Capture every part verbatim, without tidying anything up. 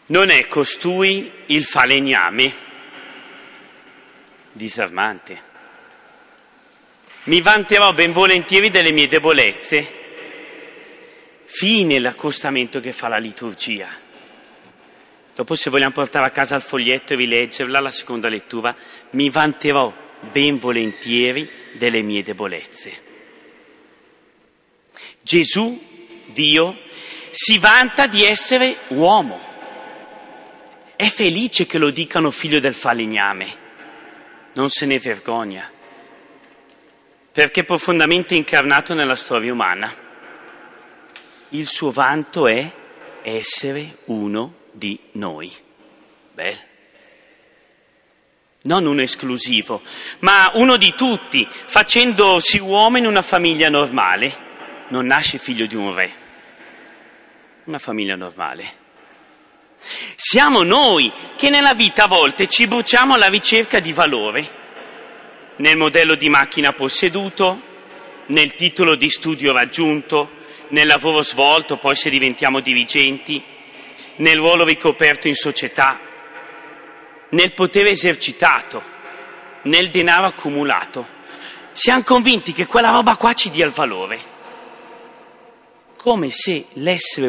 Non è costui il falegname? Disarmante. Mi vanterò ben volentieri delle mie debolezze. Fine l'accostamento che fa la liturgia. Dopo, se vogliamo portare a casa il foglietto e rileggerla, la seconda lettura, mi vanterò ben volentieri delle mie debolezze. Gesù, Dio, si vanta di essere uomo. È felice che lo dicano figlio del falegname. Non se ne vergogna, perché è profondamente incarnato nella storia umana. Il suo vanto è essere uno di noi. Beh, non uno esclusivo, ma uno di tutti, facendosi uomo in una famiglia normale. Non nasce figlio di un re, una famiglia normale. Siamo noi che nella vita a volte ci bruciamo alla ricerca di valore, nel modello di macchina posseduto, nel titolo di studio raggiunto, nel lavoro svolto, poi se diventiamo dirigenti, nel ruolo ricoperto in società, nel potere esercitato, nel denaro accumulato. Siamo convinti che quella roba qua ci dia il valore, come se l'essere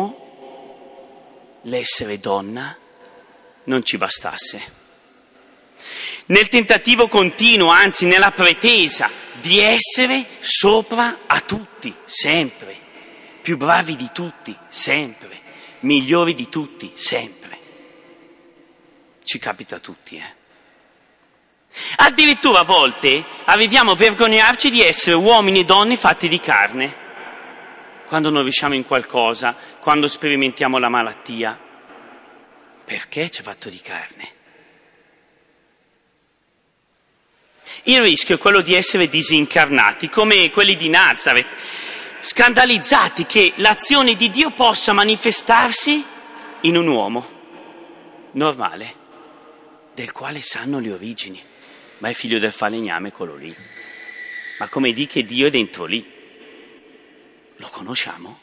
uomo, l'essere donna, non ci bastasse. Nel tentativo continuo, anzi nella pretesa di essere sopra a tutti, sempre, più bravi di tutti, sempre, migliori di tutti, sempre. Ci capita a tutti, eh. Addirittura a volte arriviamo a vergognarci di essere uomini e donne fatti di carne, quando non riusciamo in qualcosa, quando sperimentiamo la malattia. Perché ci è fatto di carne? Il rischio è quello di essere disincarnati, come quelli di Nazareth, scandalizzati che l'azione di Dio possa manifestarsi in un uomo normale, del quale sanno le origini, ma è figlio del falegname quello lì. Ma come di che Dio è dentro lì? Lo conosciamo?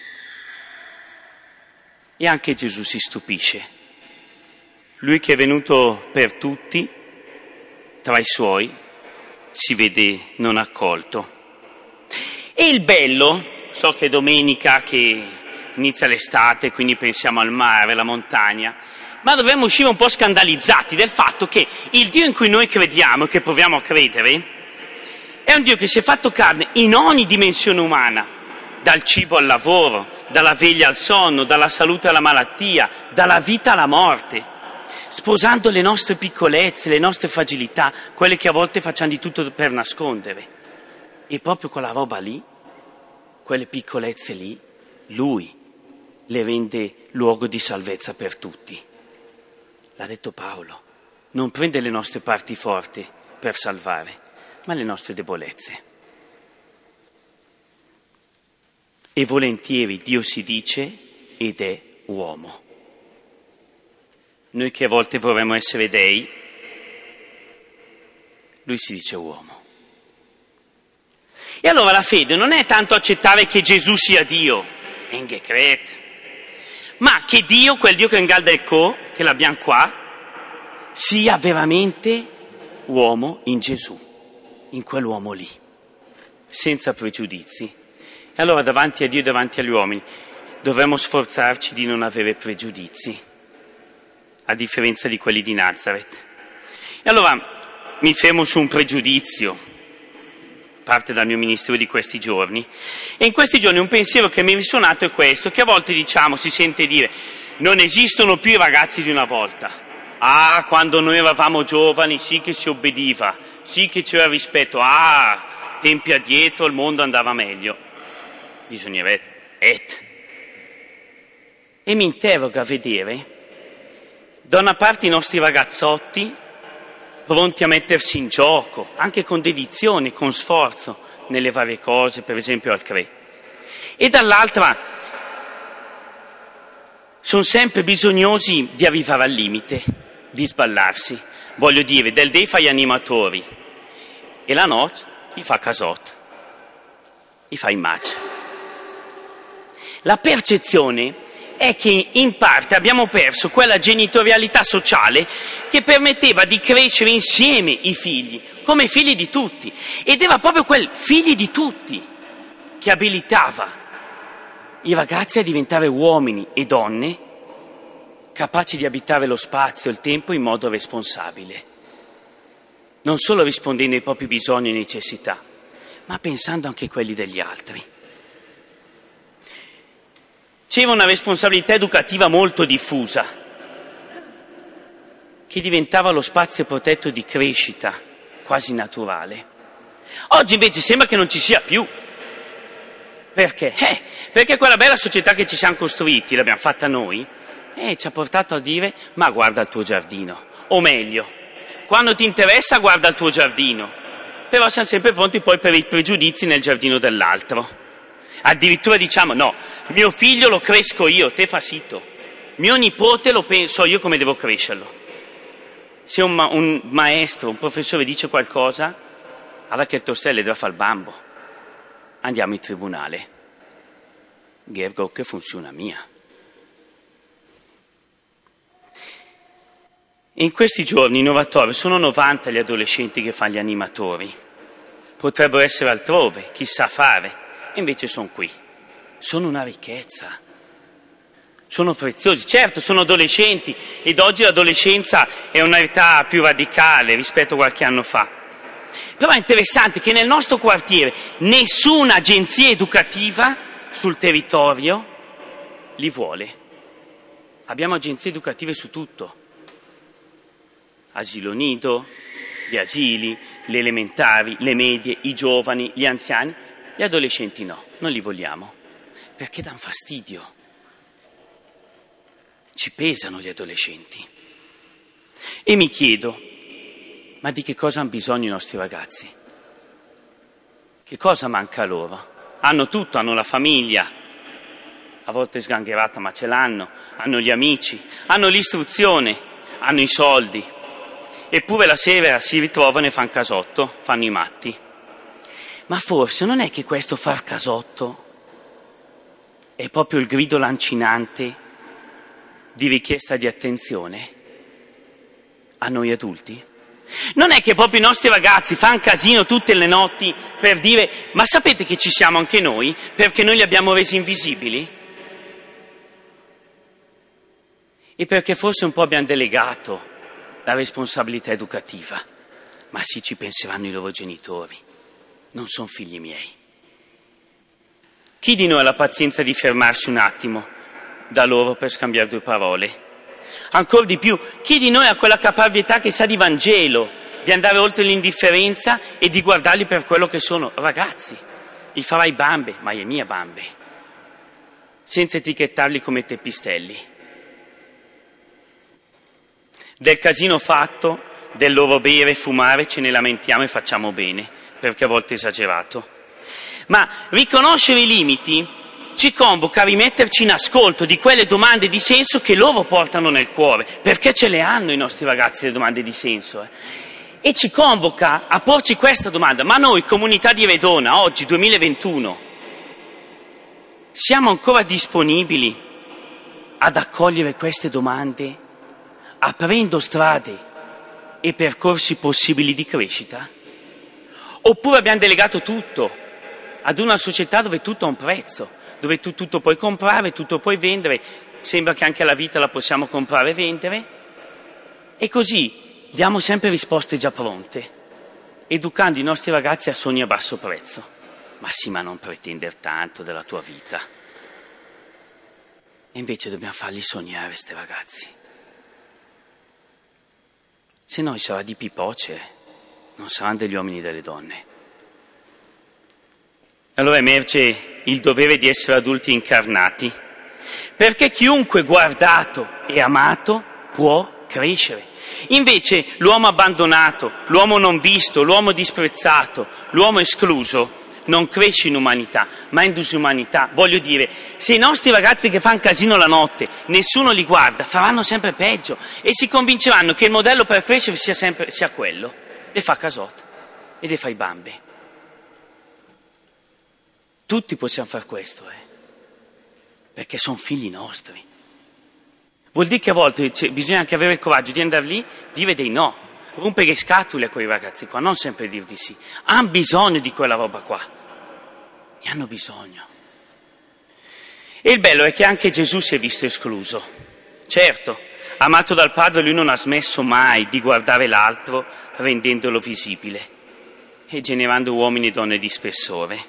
E anche Gesù si stupisce. Lui che è venuto per tutti, tra i suoi, si vede non accolto. E il bello, so che è domenica, che inizia l'estate, quindi pensiamo al mare, alla montagna, ma dovremmo uscire un po' scandalizzati del fatto che il Dio in cui noi crediamo e che proviamo a credere è un Dio che si è fatto carne in ogni dimensione umana, dal cibo al lavoro, dalla veglia al sonno, dalla salute alla malattia, dalla vita alla morte, sposando le nostre piccolezze, le nostre fragilità, quelle che a volte facciamo di tutto per nascondere. E proprio quella roba lì, quelle piccolezze lì, Lui le rende luogo di salvezza per tutti. L'ha detto Paolo, non prende le nostre parti forti per salvare, ma le nostre debolezze. E volentieri Dio si dice ed è uomo. Noi che a volte vorremmo essere dei, Lui si dice uomo. E allora la fede non è tanto accettare che Gesù sia Dio, engekret, ma che Dio, quel Dio che è in gal del co, che l'abbiamo qua, sia veramente uomo in Gesù, in quell'uomo lì, senza pregiudizi. E allora davanti a Dio e davanti agli uomini dovremmo sforzarci di non avere pregiudizi, a differenza di quelli di Nazareth. E allora mi fermo su un pregiudizio, parte dal mio ministero di questi giorni, e in questi giorni un pensiero che mi è risuonato è questo, che a volte diciamo, si sente dire, non esistono più i ragazzi di una volta. Ah, quando noi eravamo giovani sì che si obbediva, sì che c'era rispetto, ah, tempi addietro il mondo andava meglio. Bisognerebbe, et. E mi interroga a vedere, da una parte i nostri ragazzotti, pronti a mettersi in gioco, anche con dedizione, con sforzo, nelle varie cose, per esempio al C R E. E dall'altra, sono sempre bisognosi di arrivare al limite, di sballarsi. Voglio dire, del dei fa gli animatori, e la notte gli fa casot, gli fa i match. La percezione è che in parte abbiamo perso quella genitorialità sociale che permetteva di crescere insieme i figli, come figli di tutti. Ed era proprio quel figli di tutti che abilitava i ragazzi a diventare uomini e donne capaci di abitare lo spazio e il tempo in modo responsabile, non solo rispondendo ai propri bisogni e necessità, ma pensando anche a quelli degli altri. C'era una responsabilità educativa molto diffusa, che diventava lo spazio protetto di crescita quasi naturale. Oggi invece sembra che non ci sia più. Perché? Eh, perché quella bella società che ci siamo costruiti, l'abbiamo fatta noi, eh, ci ha portato a dire: ma guarda il tuo giardino, o meglio, quando ti interessa guarda il tuo giardino, però siamo sempre pronti poi per i pregiudizi nel giardino dell'altro. Addirittura diciamo: no, mio figlio lo cresco io, te fa sito, mio nipote lo penso io come devo crescerlo. Se un, ma- un maestro, un professore dice qualcosa, allora che il tostello deve fare il bambo, andiamo in tribunale, Gergo che funziona mia. In questi giorni innovatori sono novanta gli adolescenti che fanno gli animatori, potrebbero essere altrove, chissà fare. E invece sono qui, sono una ricchezza, sono preziosi. Certo, sono adolescenti ed oggi l'adolescenza è un'età più radicale rispetto a qualche anno fa. Però è interessante che nel nostro quartiere nessuna agenzia educativa sul territorio li vuole. Abbiamo agenzie educative su tutto, asilo nido, gli asili, le elementari, le medie, i giovani, gli anziani. Gli adolescenti no, non li vogliamo, perché danno fastidio. Ci pesano gli adolescenti. E mi chiedo, ma di che cosa hanno bisogno i nostri ragazzi? Che cosa manca loro? Hanno tutto, hanno la famiglia, a volte sgangherata ma ce l'hanno, hanno gli amici, hanno l'istruzione, hanno i soldi. Eppure la sera si ritrovano e fanno casotto, fanno i matti. Ma forse non è che questo far casotto è proprio il grido lancinante di richiesta di attenzione a noi adulti? Non è che proprio i nostri ragazzi fanno casino tutte le notti per dire: ma sapete che ci siamo anche noi, perché noi li abbiamo resi invisibili? E perché forse un po' abbiamo delegato la responsabilità educativa. Ma sì, ci penseranno i loro genitori. Non sono figli miei. Chi di noi ha la pazienza di fermarsi un attimo da loro per scambiare due parole? Ancora di più, chi di noi ha quella caparbietà che sa di Vangelo, di andare oltre l'indifferenza e di guardarli per quello che sono? Ragazzi, li farai bambe, ma è mia bambe, senza etichettarli come teppistelli. Del casino fatto, del loro bere e fumare ce ne lamentiamo e facciamo bene, perché a volte è esagerato. Ma riconoscere i limiti ci convoca a rimetterci in ascolto di quelle domande di senso che loro portano nel cuore, perché ce le hanno i nostri ragazzi le domande di senso. Eh. E ci convoca a porci questa domanda: ma noi, comunità di Redona, oggi, duemilaventuno, siamo ancora disponibili ad accogliere queste domande, aprendo strade e percorsi possibili di crescita? Oppure abbiamo delegato tutto ad una società dove tutto ha un prezzo, dove tu tutto puoi comprare, tutto puoi vendere, sembra che anche la vita la possiamo comprare e vendere, e così diamo sempre risposte già pronte, educando i nostri ragazzi a sogni a basso prezzo. Ma sì, ma non pretendere tanto della tua vita. E invece dobbiamo farli sognare, questi ragazzi. Se no sarà di pipocere, non saranno degli uomini e delle donne. Allora emerge il dovere di essere adulti incarnati, perché chiunque guardato e amato può crescere. Invece l'uomo abbandonato, l'uomo non visto, l'uomo disprezzato, l'uomo escluso non cresce in umanità, ma in disumanità. Voglio dire, se i nostri ragazzi che fanno casino la notte, nessuno li guarda, faranno sempre peggio e si convinceranno che il modello per crescere sia sempre sia quello, e fa casotto e le fai bambe. Tutti possiamo fare questo, eh? Perché sono figli nostri. Vuol dire che a volte cioè, bisogna anche avere il coraggio di andare lì, dire dei no, rompere le scatole a quei ragazzi qua, non sempre dir di sì. Hanno bisogno di quella roba qua, ne hanno bisogno. E il bello è che anche Gesù si è visto escluso. Certo, amato dal Padre, lui non ha smesso mai di guardare l'altro rendendolo visibile e generando uomini e donne di spessore.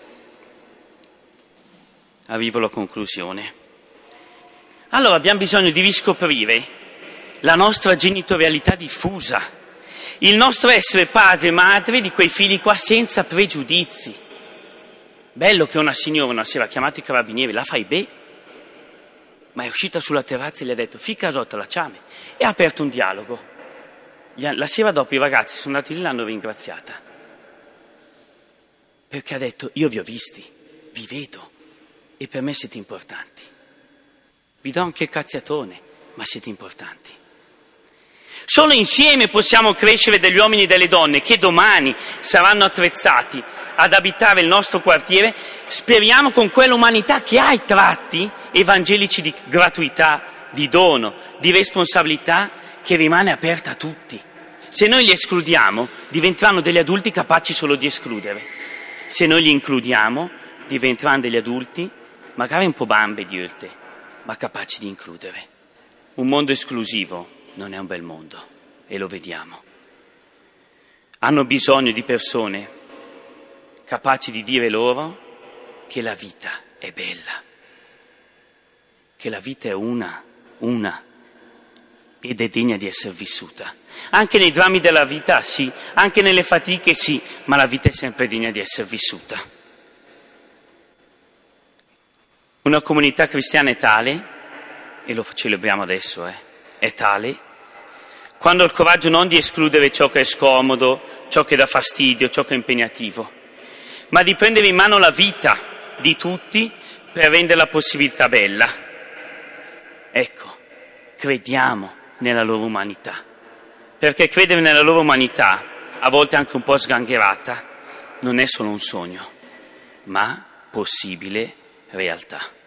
Arrivo alla conclusione. Allora abbiamo bisogno di riscoprire la nostra genitorialità diffusa, il nostro essere padre e madre di quei figli qua senza pregiudizi. Bello che una signora una sera ha chiamato i carabinieri, la fai bene, ma è uscita sulla terrazza e gli ha detto «Fica sotto la ciame» e ha aperto un dialogo. La sera dopo i ragazzi sono andati lì e l'hanno ringraziata, perché ha detto «Io vi ho visti, vi vedo e per me siete importanti. Vi do anche il cazziatone, ma siete importanti». Solo insieme possiamo crescere degli uomini e delle donne che domani saranno attrezzati ad abitare il nostro quartiere, speriamo con quell'umanità che ha i tratti evangelici di gratuità, di dono, di responsabilità, che rimane aperta a tutti. Se noi li escludiamo, diventeranno degli adulti capaci solo di escludere. Se noi li includiamo, diventeranno degli adulti, magari un po' bambe di Ölte, ma capaci di includere. Un mondo esclusivo non è un bel mondo, e lo vediamo. Hanno bisogno di persone capaci di dire loro che la vita è bella, che la vita è una, una, ed è degna di essere vissuta. Anche nei drammi della vita, sì, anche nelle fatiche, sì, ma la vita è sempre degna di essere vissuta. Una comunità cristiana è tale, e lo celebriamo adesso, eh, è tale, quando ha il coraggio non di escludere ciò che è scomodo, ciò che dà fastidio, ciò che è impegnativo, ma di prendere in mano la vita di tutti per rendere la possibilità bella. Ecco, crediamo nella loro umanità, perché credere nella loro umanità, a volte anche un po' sgangherata, non è solo un sogno, ma possibile realtà.